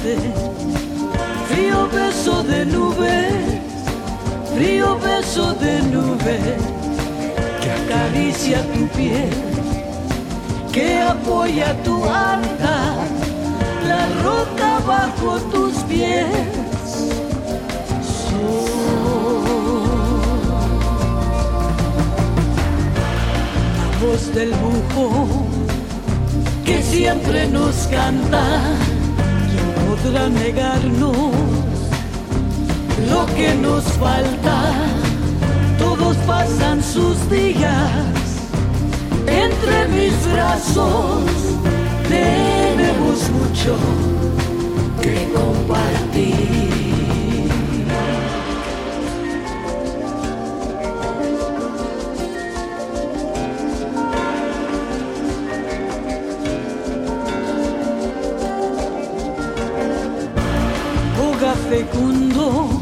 tarde, frío beso de nube, frío beso de nube, que acaricia tu piel, que apoya tu altar, la roca bajo tus pies. La voz del búho que siempre nos canta, ¿quién podrá negarnos lo que nos falta? Todos pasan sus días entre mis brazos, tenemos mucho que compartir. Fecundo